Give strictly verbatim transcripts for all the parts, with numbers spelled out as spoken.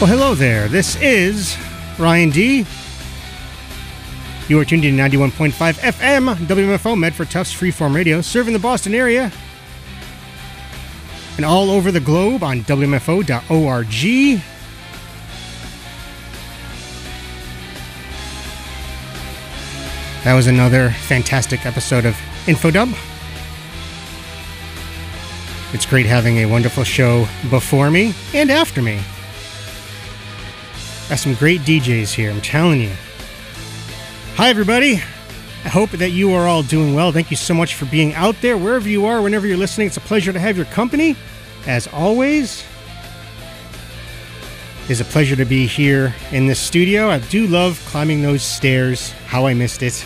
Well, hello there. This is Ryan D. You are tuned in to ninety-one point five F M, W M F O, Medford Tufts Freeform Radio, serving the Boston area and all over the globe on W M F O dot org. That was another fantastic episode of InfoDub. It's great having a wonderful show before me and after me. Got some great D Js here, I'm telling you. Hi, everybody. I hope that you are all doing well. Thank you so much for being out there. Wherever you are, whenever you're listening, it's a pleasure to have your company. As always, it's a pleasure to be here in this studio. I do love climbing those stairs. How I missed it.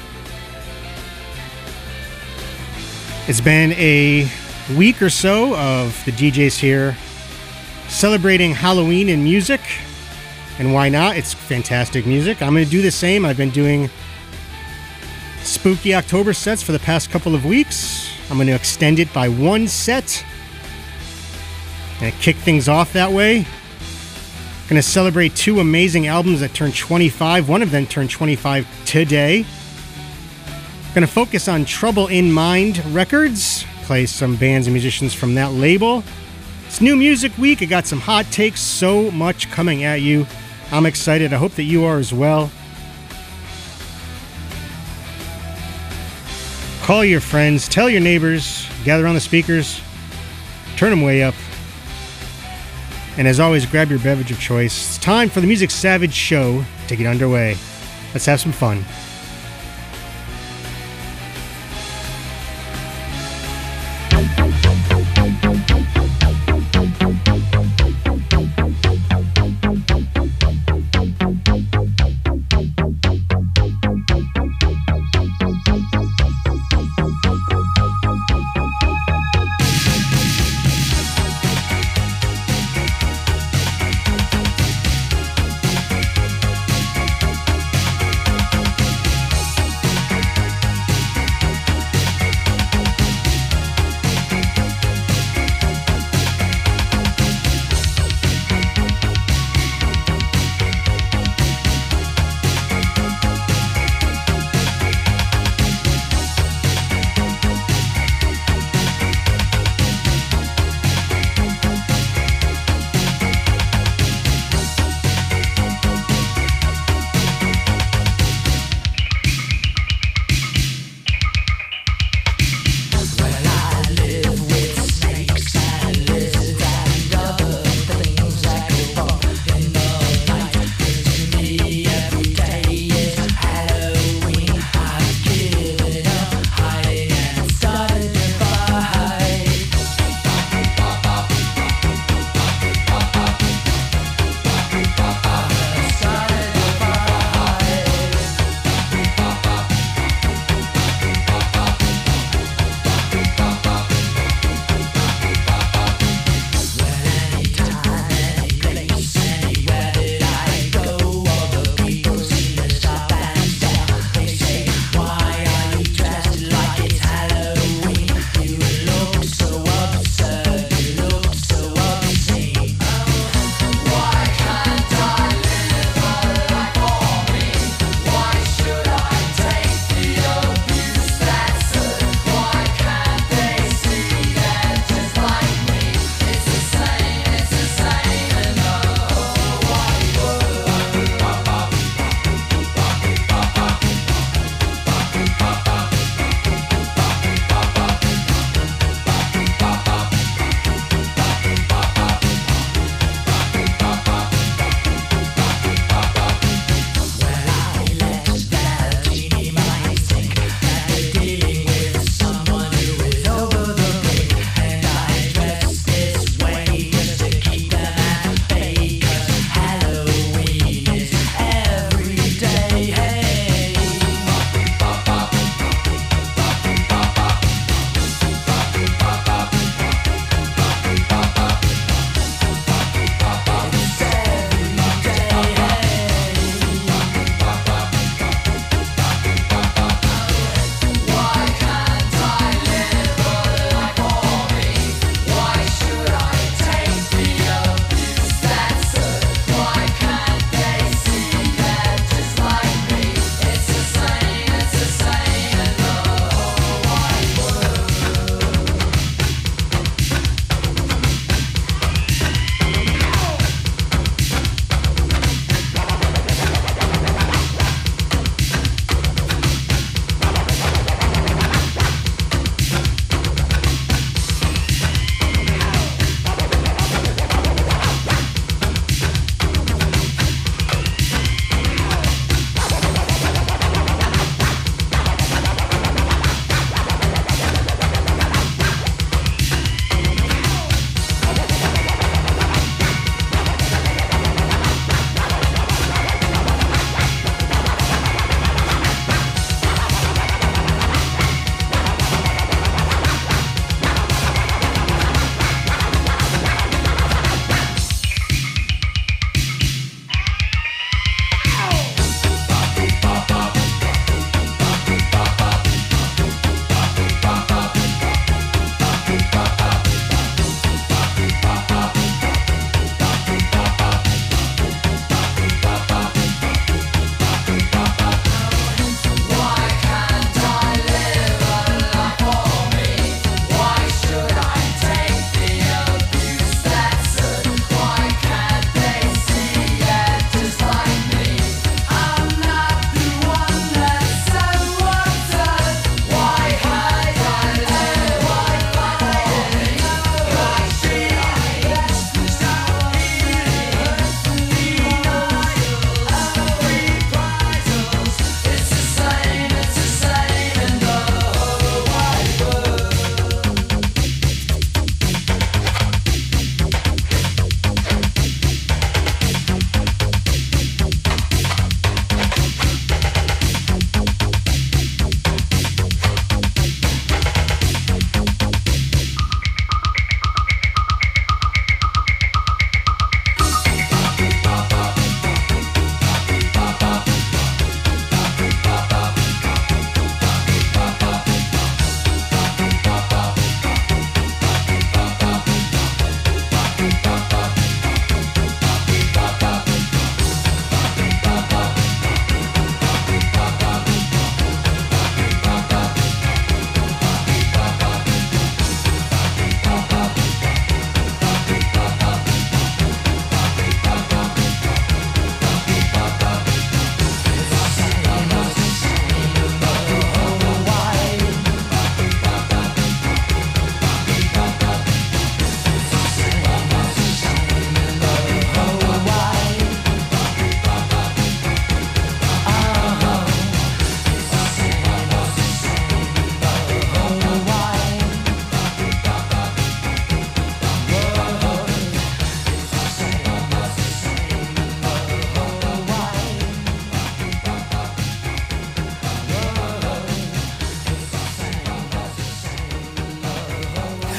It's been a week or so of the D Js here celebrating Halloween in music. And why not? It's fantastic music. I'm going to do the same. I've been doing spooky October sets for the past couple of weeks. I'm going to extend it by one set and kick things off that way. I'm going to celebrate two amazing albums that turned twenty-five. One of them turned twenty-five today. I'm going to focus on Trouble in Mind Records, play some bands and musicians from that label. It's New Music Week. I got some hot takes, so much coming at you. I'm excited. I hope that you are as well. Call your friends, tell your neighbors, gather on the speakers, turn them way up. And as always, grab your beverage of choice. It's time for the Music Savage Show to get underway. Let's have some fun.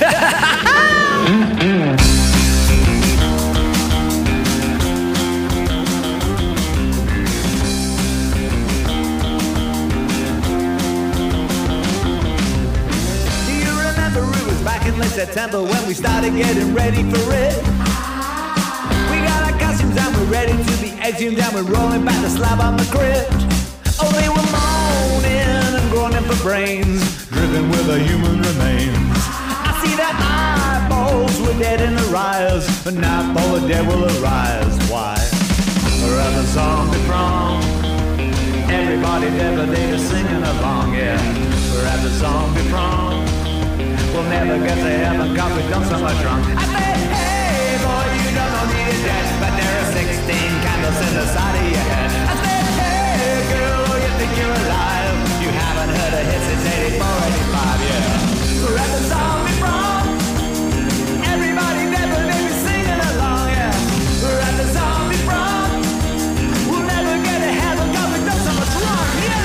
September when we started getting ready for it. We got our costumes and we're ready to be exhumed and we're rolling back the slab on the crypt. Oh, they were moaning and groaning for brains, driven with the human remains. I see their eyeballs were dead in their eyes, and now all the dead will arise. Why? We're at the zombie prom. Everybody dead, but they just singing along, yeah. We're at the zombie prom. We'll never get to heaven cause we've done so much wrong. I said, hey boy, you don't know me to death, but there are sixteen candles in the side of your head. I said, hey girl, oh, you think you're alive? You haven't heard a hit since eighty-four, eighty-five, yeah. We're at the zombie prom. Everybody dead, but they be singing along, yeah. We're at the zombie prom. We'll never get to heaven cause we've done so much wrong, yeah.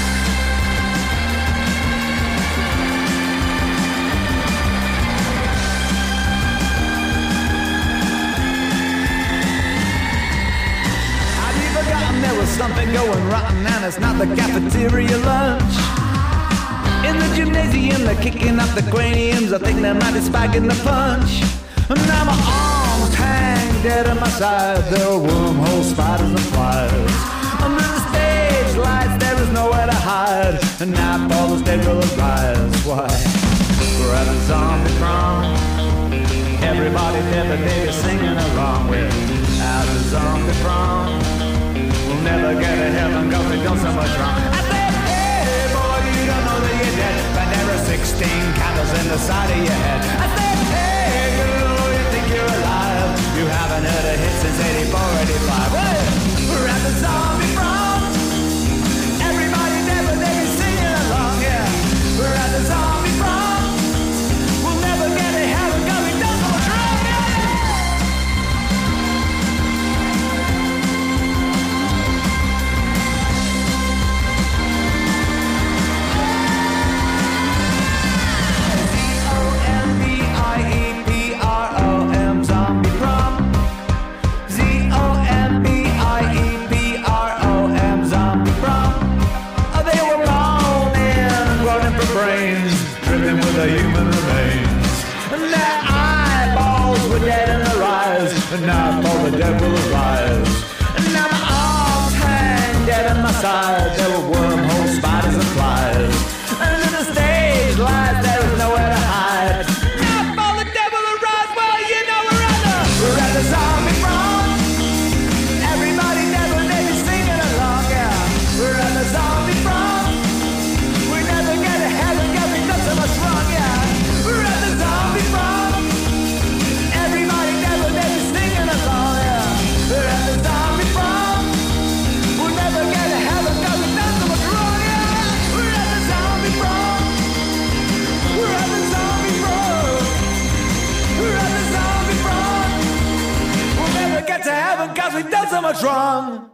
There was something going rotten and it's not the cafeteria lunch. In the gymnasium they're kicking up the craniums. I think they might be spiking the punch. And now my arms hang dead at my side. There are wormhole spiders and flies. Under the stage lights there is nowhere to hide. And now all the stage will arise. Why? We're at a zombie prom. Everybody dead but they be singing along with at the zombie prom. Never get to heaven cause we've done so much wrong. I said, hey boy, you don't know that you're dead, but there are sixteen candles in the side of your head. I said, hey girl, you think you're alive? You haven't heard a hit since eighty-four, eighty-five. Well, we're at the zombie prom. Everybody dead, but they be singing along, yeah. We're at the zombie prom. We'll never get to heaven cause we've done so much wrong, yeah. The human remains, and their eyeballs were dead in their eyes, and now all the dead will arise. And now my arms hang dead at my side. There were wormhole spiders and flies. Under the stage lights there is nowhere to hide. Now all the dead will arise. Well, you know we're at the we're at the zombie prom. Everybody dead but they be singing along, yeah. We're at the zombie prom. We never get to heaven cause we've done so much wrong. To heaven cause we've done so much wrong.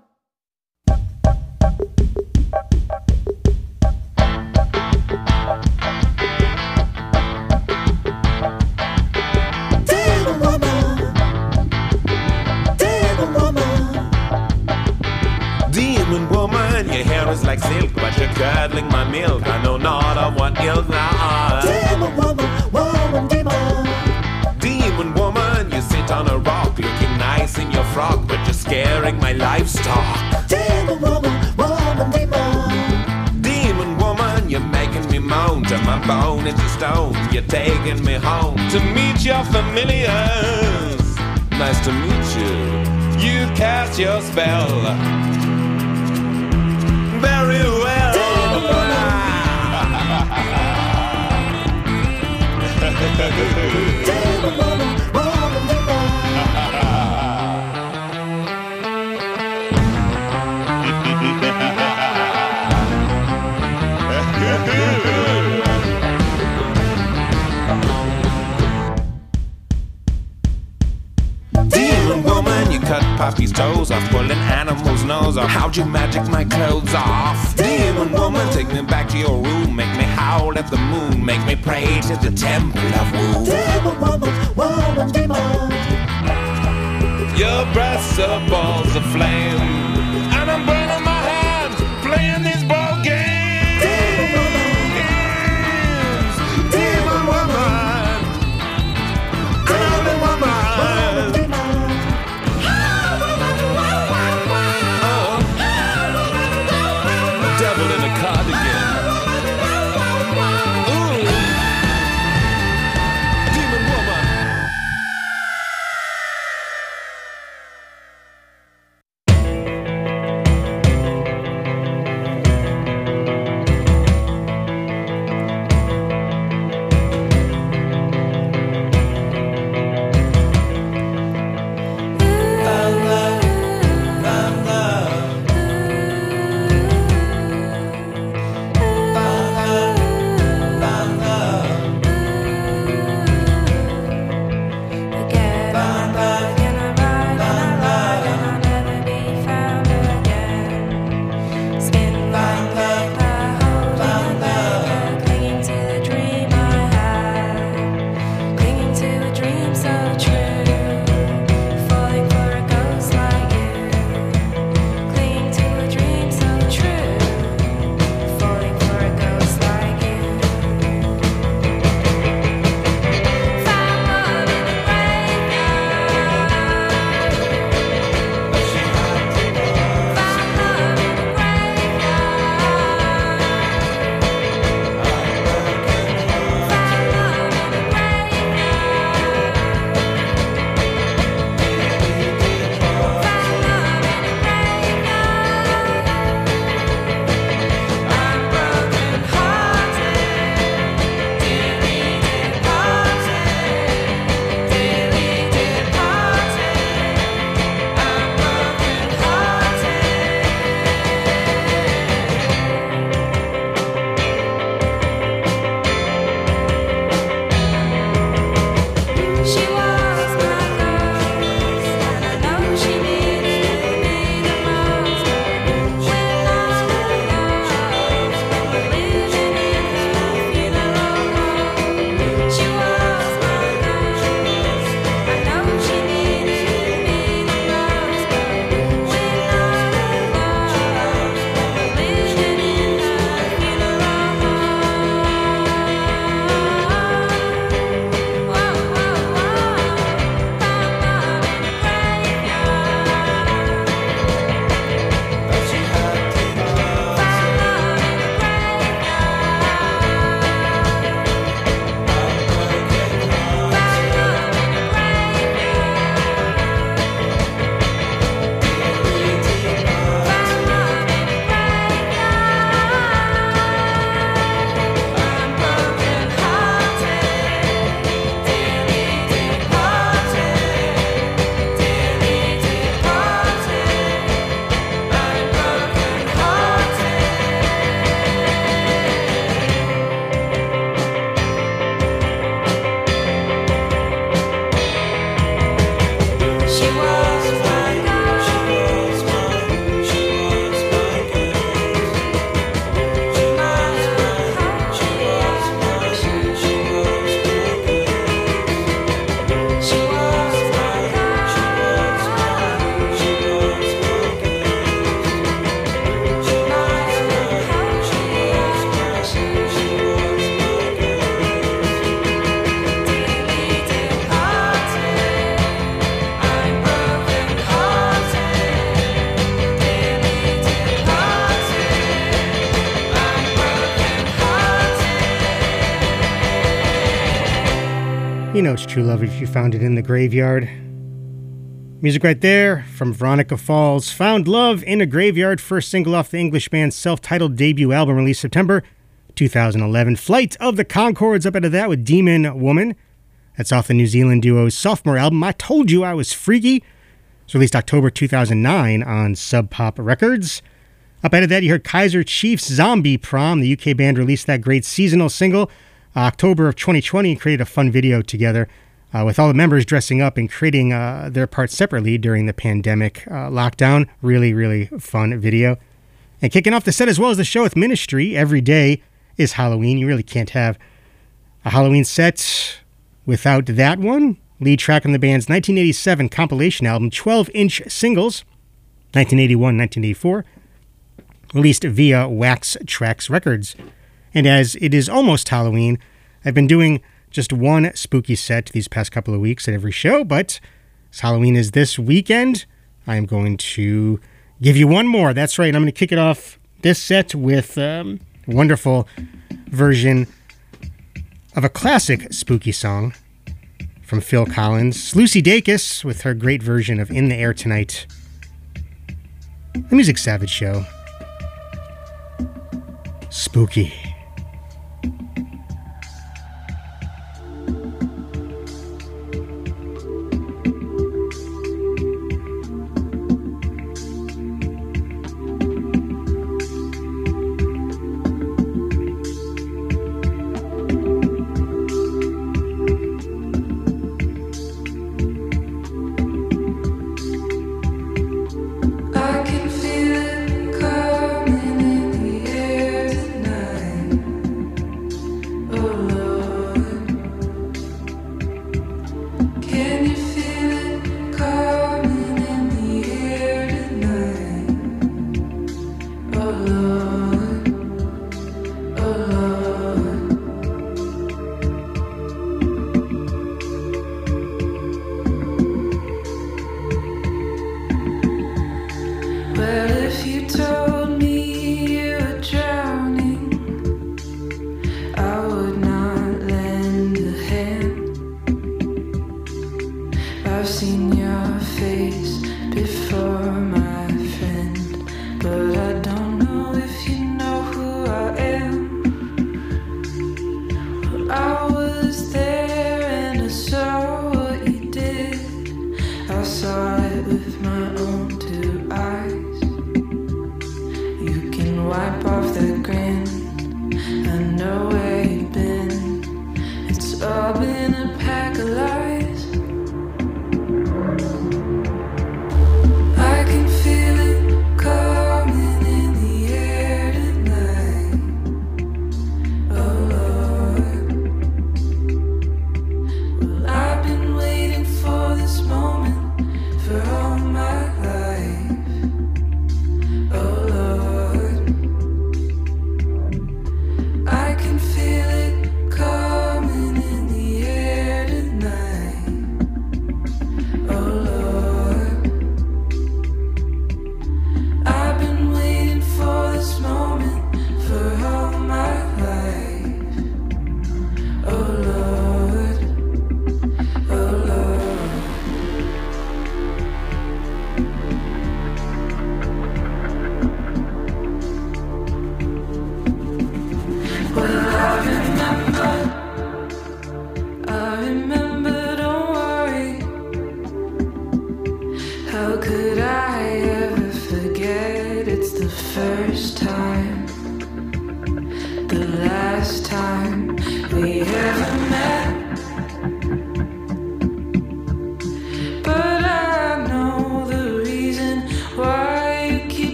Demon woman, demon woman, demon woman, your hair is like silk, but you're curdling my milk. I know not of what ilk thou art. Demon woman, woman, demon, demon woman, you sit on a rock looking nice in your frock, but you're scaring my livestock. Demon woman, woman, demon, demon woman, you're making me moan till my bone into stone. You're taking me home to meet your familiars. Nice to meet you. You cast your spell very well. Demon woman, demon woman. Demon woman, you cut Poppy's toes off, pulling animals' nose off. How'd you magic my clothes off. Demon woman, take me back to your room. Make me howl at the moon. Make me pray to the temple of Wu. Demon woman, woman, demon. Your breasts are balls of flame, and I'm burning my hands playing these ball games. Demon woman, demon woman, demon woman. Oh, devil in a cardigan. Ooh, demon woman. You know it's true love if you found it in the graveyard. Music right there from Veronica Falls. Found Love in a Graveyard, first single off the English band's self-titled debut album released September two thousand eleven. Flight of the Conchords up out of that with Demon Woman. That's off the New Zealand duo's sophomore album, I Told You I Was Freaky. It's released October two thousand nine on Sub Pop Records. Up out of that, you heard Kaiser Chiefs' Zombie Prom. The U K band released that great seasonal single uh, October of twenty twenty and created a fun video together uh, with all the members dressing up and creating uh, their parts separately during the pandemic uh, lockdown. Really, really fun video. And kicking off the set as well as the show with Ministry, Every Day is Halloween. You really can't have a Halloween set without that one. Lead track on the band's nineteen eighty-seven compilation album, twelve-inch singles, nineteen eighty-one nineteen eighty-four, released via Wax Trax Records. And as it is almost Halloween, I've been doing just one spooky set these past couple of weeks at every show, but as Halloween is this weekend, I am going to give you one more. That's right, I'm going to kick it off this set with um, a wonderful version of a classic spooky song from Phil Collins. Lucy Dacus with her great version of In the Air Tonight. The Music Savage Show. Spooky.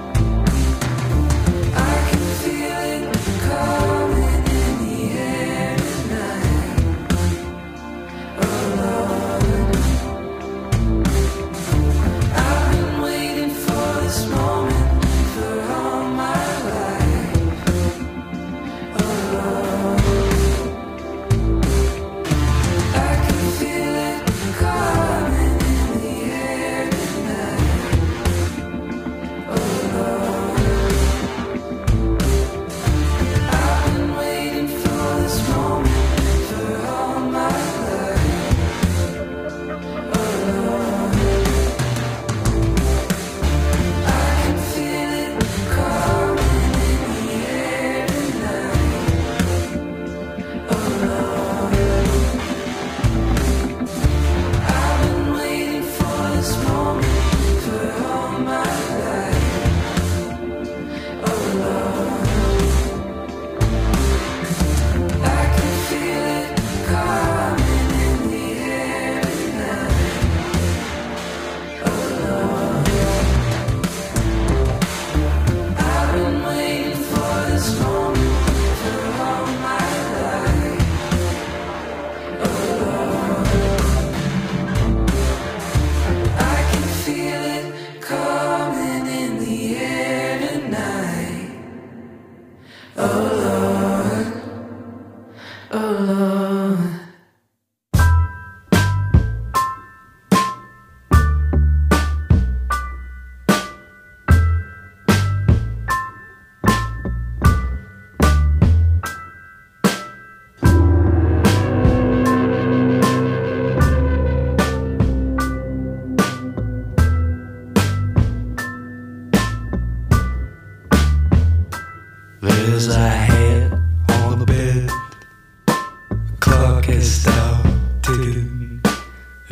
Coming in the air.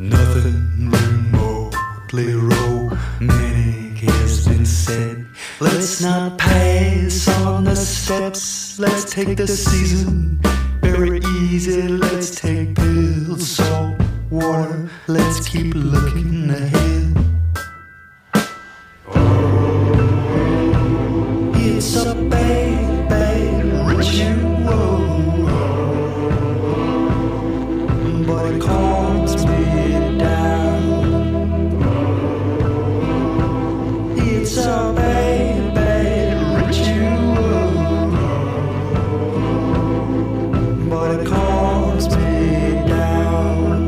Nothing remotely romantic has been said. Let's not pass on the steps. Let's take the season very easy. Let's take pills, salt water. Let's keep looking ahead. It's a bad, bad ritual, but it calms me down. It's a bad, bad ritual, but it calms me down.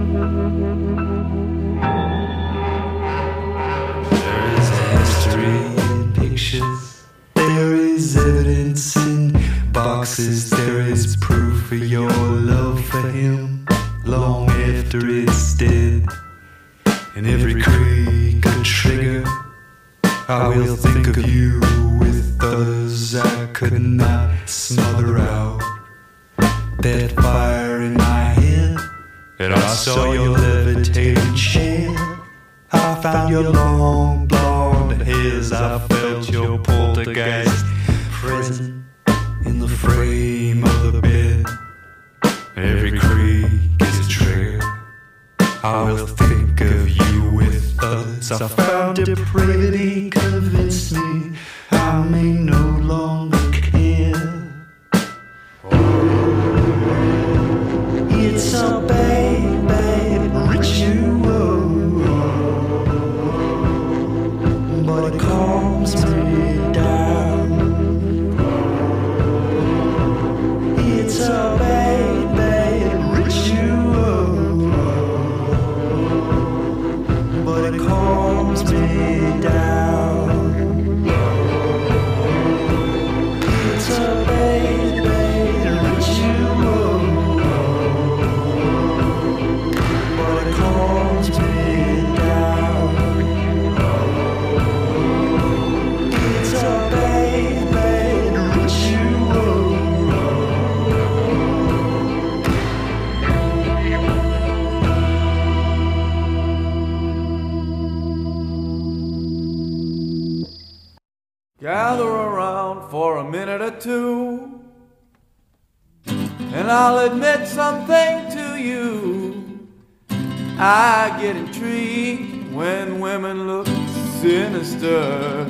There is a history in pictures. There is evidence in boxes. There is proof of your love for him long after it's dead. And every creak a trigger, I will think of you with others I could not smother out. That fire in my head, and I saw your levitating chair. I found your long blonde hairs. I felt your poltergeist present in the frame of the bed. Every creak is a trigger. I will think of you with others. I found depravity convinced me I may no longer care. It's a bad, bad ritual, but it calms me down. It's a bad, bad ritual, but it calms me down. It's a bad, bad ritual, but it calms me down. It's a bad, bad ritual. Gather around for a minute or two, and I'll admit something to you. I get intrigued when women look sinister.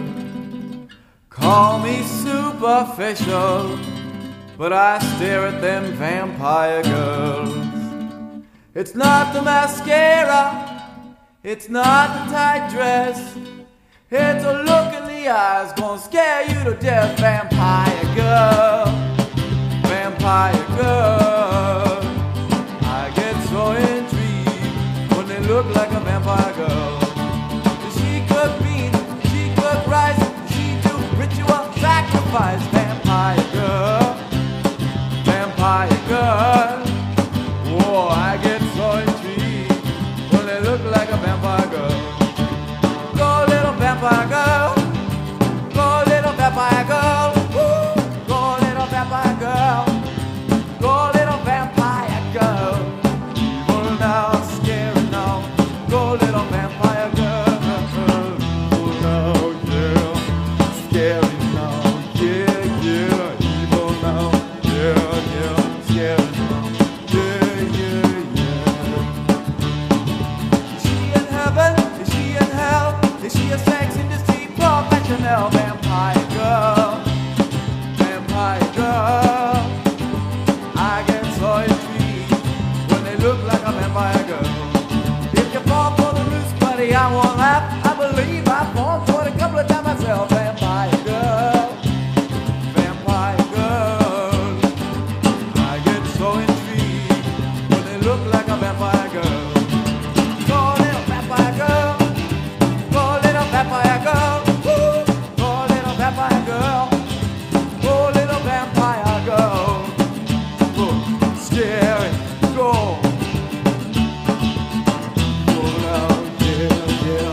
Call me superficial, but I stare at them vampire girls. It's not the mascara, it's not the tight dress, it's a look in the eyes gonna scare you to death. Vampire girl, vampire girl, I get so intrigued when they look like a vampire girl. She could beat, she could rise, she do ritual sacrifice. Vampire girl, vampire girl, whoa, I get so intrigued when they look like a vampire girl. Go little vampire girl, go little vampire girl, woo. Go little vampire girl, go little vampire girl. Evil now, scary now, go little vampire girl. Evil now, yeah, scary now, yeah, yeah. Evil now, yeah, yeah, scary now, yeah, yeah, yeah. Is she in heaven? Is she in hell? Is she a sex industry professional? Vampire girl, vampire girl, I get so intrigued when they look like a vampire girl. If you fall for the roots, buddy, I won't laugh. I believe I've fallen for it a couple of times myself. Vampire girl, vampire girl, I get so intrigued when they look like a vampire girl. Go little vampire girl, go little vampire girl, woo. Go little vampire girl, go little vampire girl, oh, scary, go. Go now, yeah, yeah.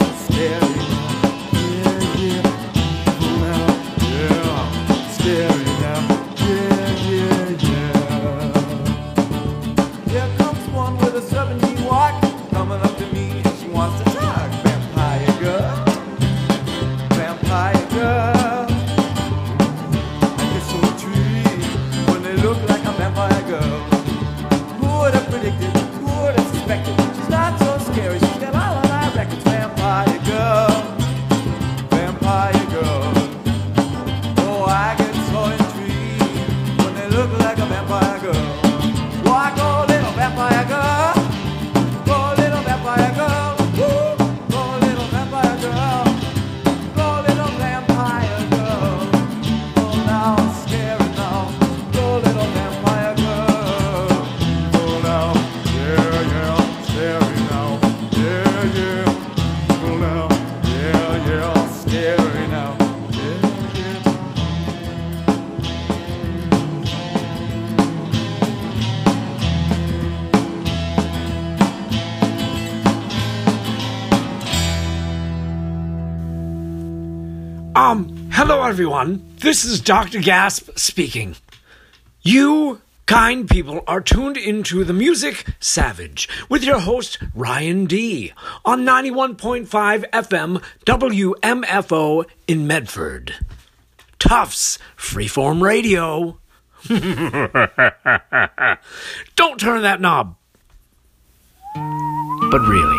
Um, hello everyone. This is Doctor Gasp speaking. You kind people are tuned into the Music Savage with your host Ryan D on ninety-one point five F M W M F O in Medford. Tufts Freeform Radio. Don't turn that knob. But really.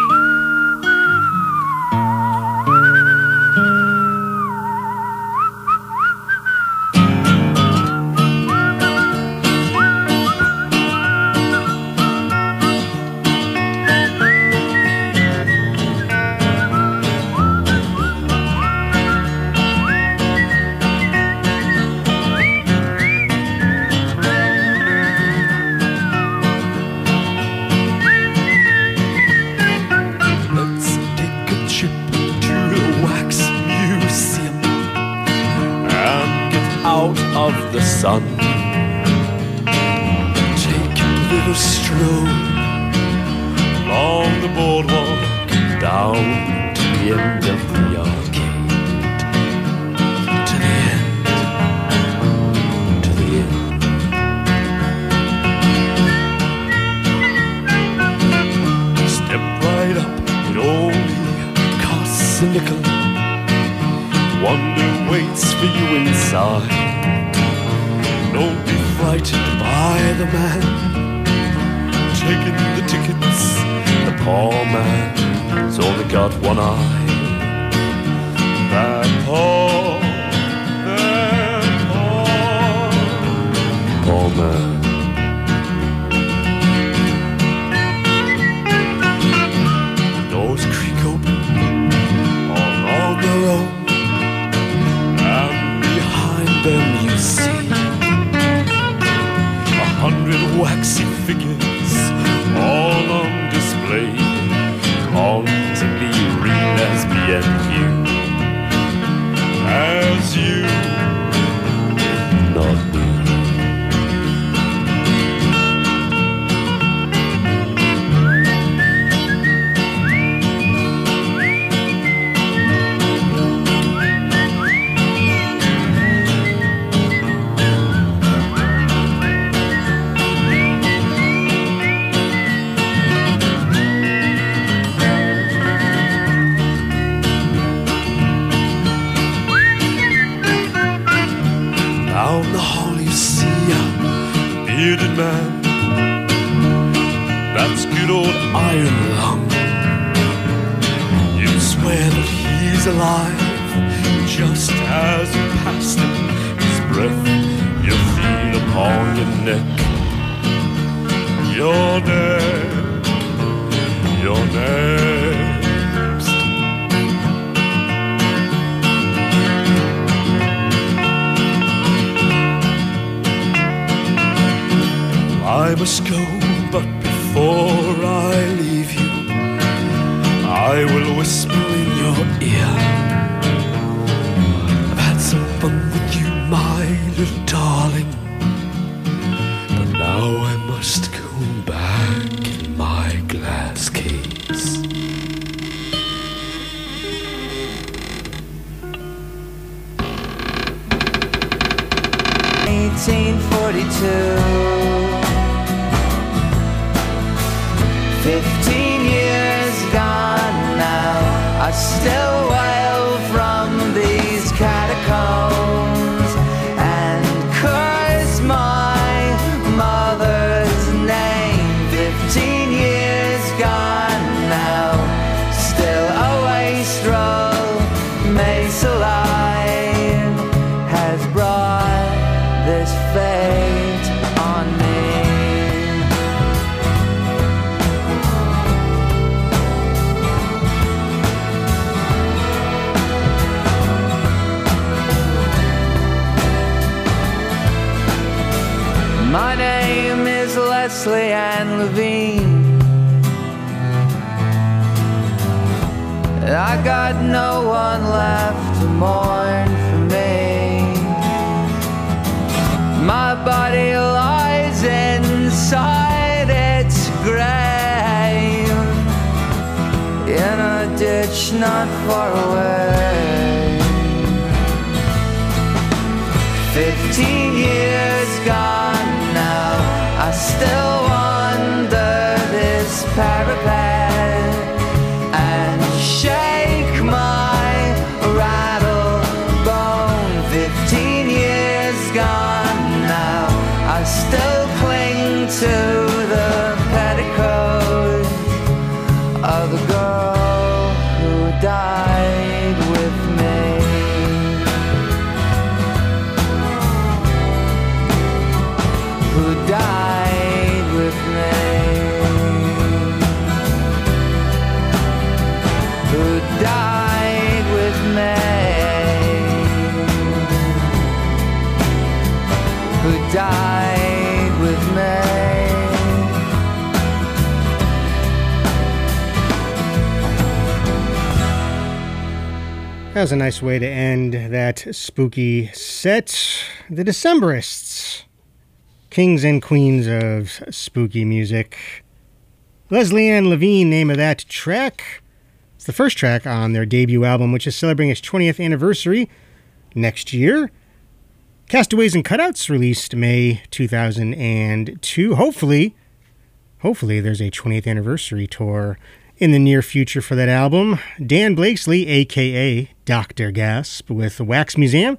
Of the sun, take a little stroll along the boardwalk down to the end of the arcade, to the end, to the end. Step right up, it only costs a nickel. Wonder waits for you inside. Don't be frightened by the man taking the tickets. The poor man's only got one eye. That poor, that poor, poor man. The doors creak open all on their own, and behind them you see hundred waxy figures, all on display, hauntingly real lesbian hue, as you, not me. Down the hall you see a bearded man, that's good old Iron Lung. You swear that he's alive, just as you pass him, his breath you feel upon your neck. You're dead, you're next. I must go, but before I leave you, I will whisper in your ear. I've had some fun with you, my little darling, but now I must go back in my glass case. eighteen forty-two, fifteen years gone now, I still wail from these catacombs and curse my mother's name. Fifteen years gone now, still a wastrel, Mesa Line has brought this fate on me. My name is Leslie Ann Levine. I got no one left to mourn for me. My body lies inside its grave in a ditch not far away. Fifteen years gone now, I still wander this parapet and shake my rattle bone. Fifteen years gone now, I still cling to the petticoat of the girl who died with me. Who died with me? Who died with me? Who died with me? That was a nice way to end that spooky set. The Decemberists, kings and queens of spooky music. Leslie Ann Levine, name of that track. It's the first track on their debut album, which is celebrating its twentieth anniversary next year. Castaways and Cutouts, released May two thousand two. Hopefully, hopefully there's a twentieth anniversary tour in the near future for that album. Dan Blakesley, a k a. Doctor Gasp, with Wax Museum.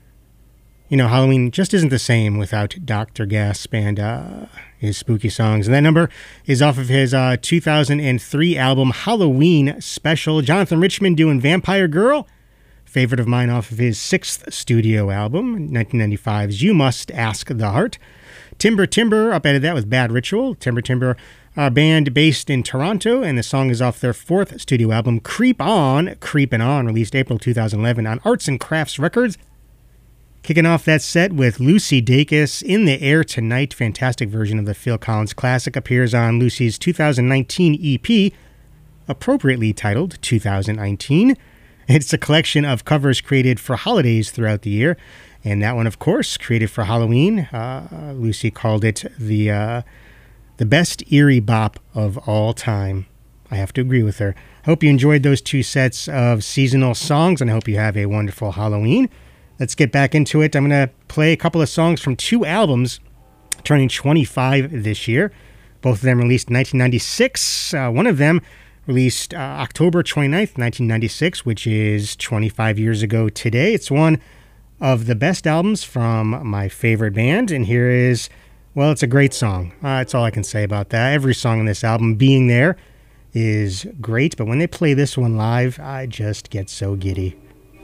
You know, Halloween just isn't the same without Doctor Gasp and uh, his spooky songs. And that number is off of his uh, two thousand three album, Halloween Special. Jonathan Richman doing Vampire Girl, favorite of mine off of his sixth studio album, nineteen ninety-five's You Must Ask the Heart. Timber Timber updated that with Bad Ritual. Timber Timber, a band based in Toronto, and the song is off their fourth studio album, Creep On, Creepin' On, released April two thousand eleven on Arts and Crafts Records. Kicking off that set with Lucy Dacus, In the Air Tonight. Fantastic version of the Phil Collins classic appears on Lucy's two thousand nineteen E P, appropriately titled two thousand nineteen. It's a collection of covers created for holidays throughout the year, and that one, of course, created for Halloween. Uh, Lucy called it the uh, the best eerie bop of all time. I have to agree with her. Hope you enjoyed those two sets of seasonal songs, and I hope you have a wonderful Halloween. Let's get back into it. I'm going to play a couple of songs from two albums turning twenty-five this year. Both of them released in nineteen ninety-six. Uh, one of them released uh, October twenty-ninth, nineteen ninety-six, which is twenty-five years ago today. It's one of the best albums from my favorite band, and here is, well, it's a great song. Uh, that's all I can say about that. Every song on this album, Being There, is great, but when they play this one live, I just get so giddy.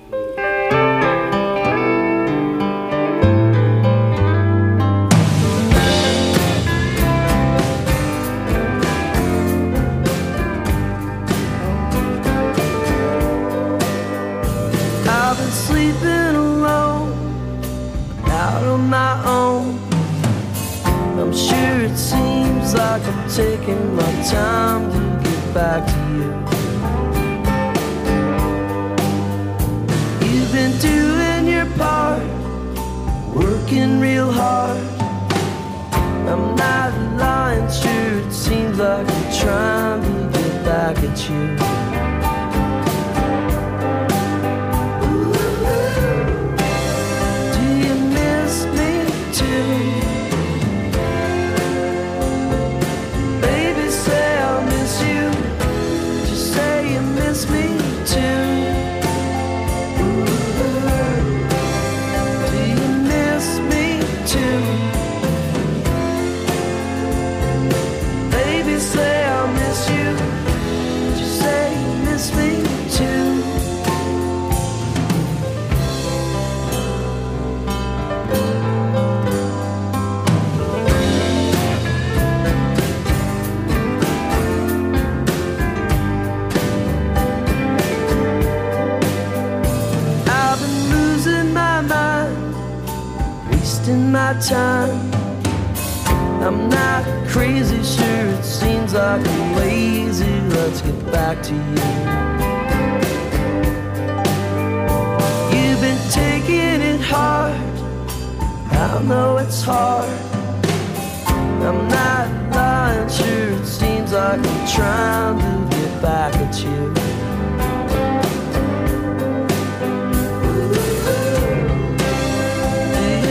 I've been sleeping alone, out on my own. I'm sure it seems like I'm taking my time to get back to you. You've been doing your part, working real hard. I'm not lying, sure it seems like I'm trying to get back at you. My time, I'm not crazy, sure it seems like I'm lazy. Let's get back to you. You've been taking it hard, I know it's hard. I'm not lying, sure it seems like I'm trying to get back at you. Do you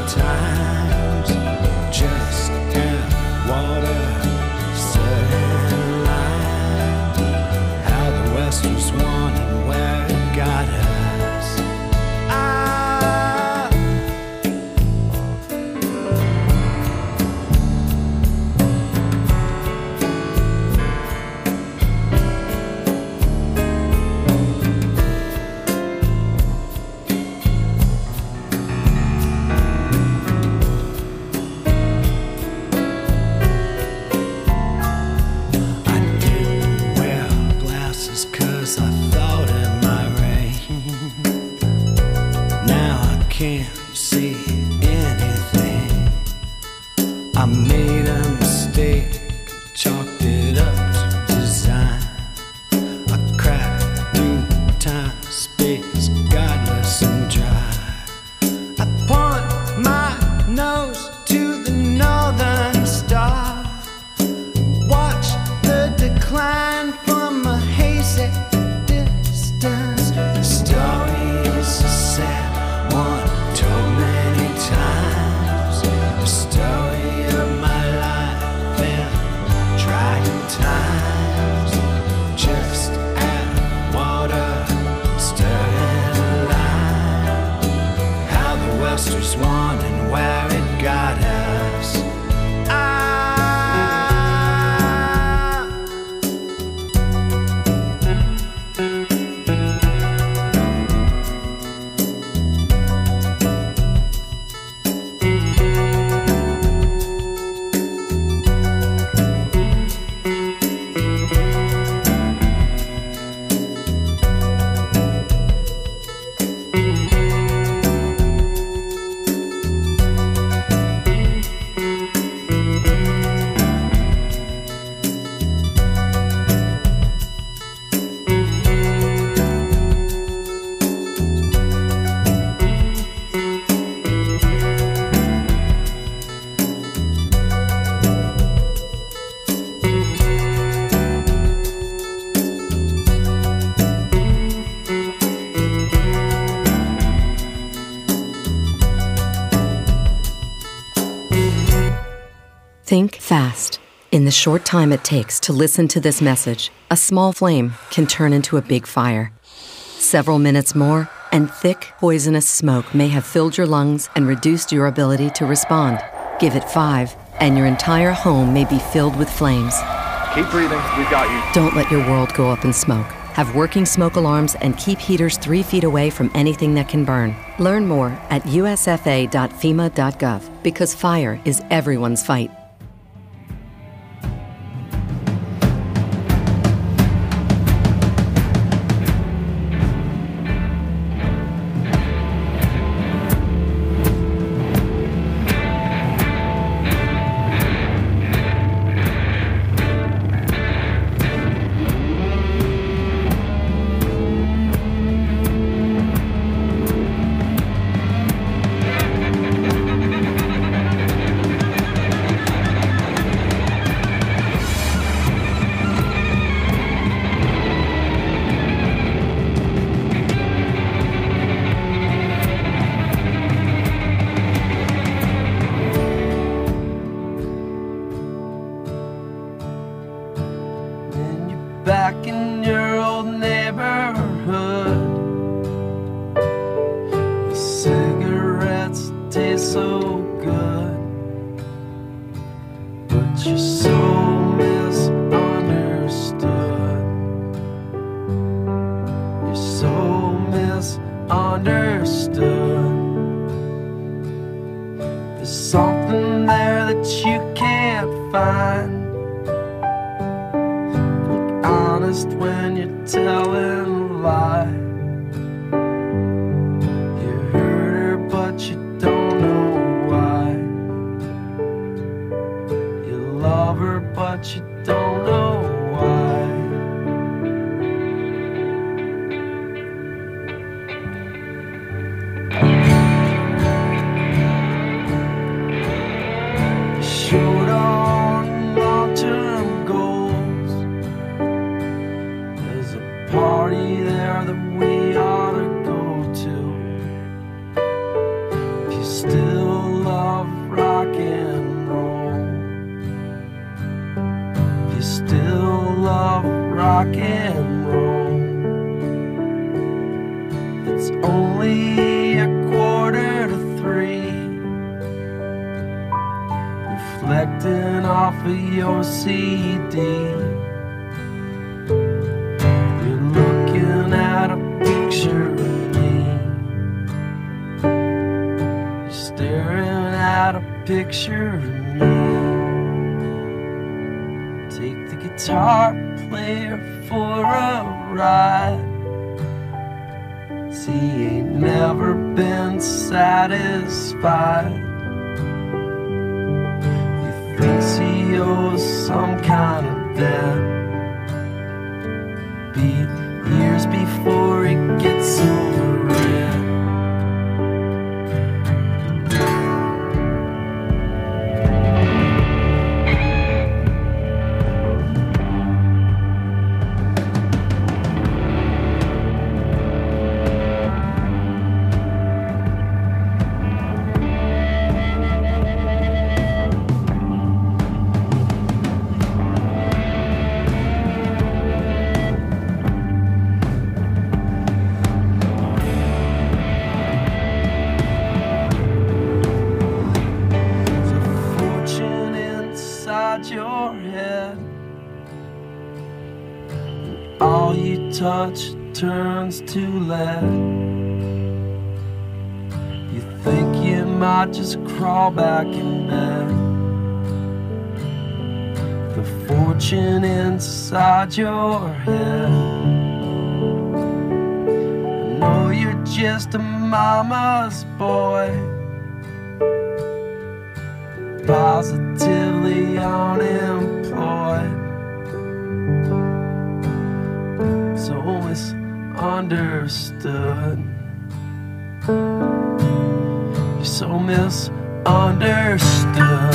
times. Just add water, set in line. How the West was won and where it got us. Can't see anything. I made a mistake, chalked it up to design. I cracked through time, space, godless and dry. I point my nose to the northern star, watch the decline from a hazy distance. The story is a sad one, told many times. The story of my life in trying times. Just add water, stir in lime. How the West was won and where it got us. Think fast. In the short time it takes to listen to this message, a small flame can turn into a big fire. Several minutes more, and thick, poisonous smoke may have filled your lungs and reduced your ability to respond. Give it five, and your entire home may be filled with flames. Keep breathing, we've got you. Don't let your world go up in smoke. Have working smoke alarms and keep heaters three feet away from anything that can burn. Learn more at U S F A dot FEMA dot gov, because fire is everyone's fight. Back in your old neighborhood, the cigarettes taste so good, but you're so misunderstood. You're so misunderstood. There's something there that you can't find. Honest when you're telling a lie. You hurt her but you don't know why. You love her but you don't know why. Short on long-term goals. There's a party there that we ought to go to. If you still reflecting off of your C D. You're looking at a picture of me. You're staring at a picture of me. Take the guitar player for a ride. See, he ain't never been satisfied. He thinks he owes some kind of debt. Be years before he gets over it. Your head, all you touch turns to lead. You think you might just crawl back in bed. The fortune inside your head. I know you're just a mama's boy, positively unemployed, so misunderstood. You're so misunderstood.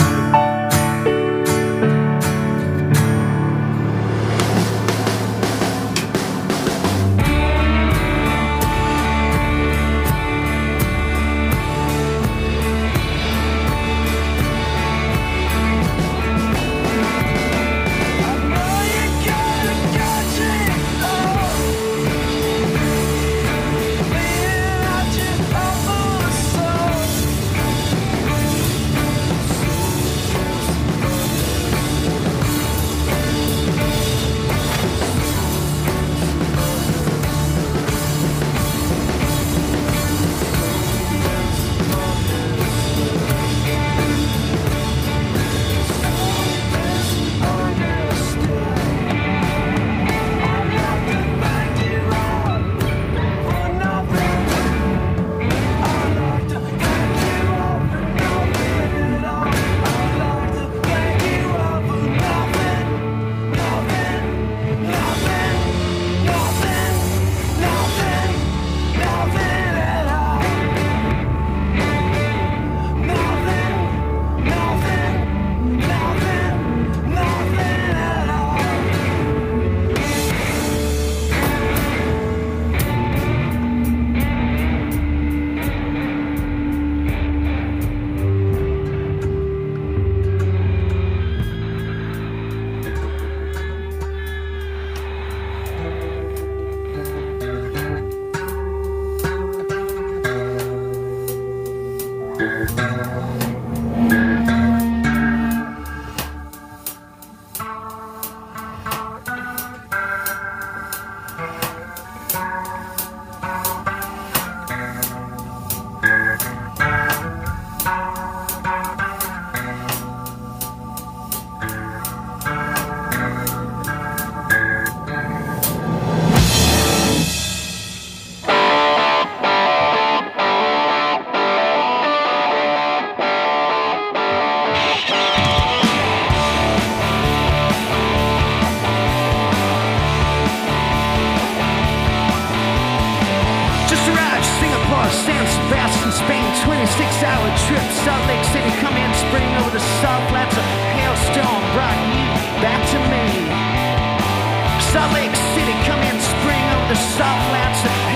Salt Lake City, come in spring over the salt flats.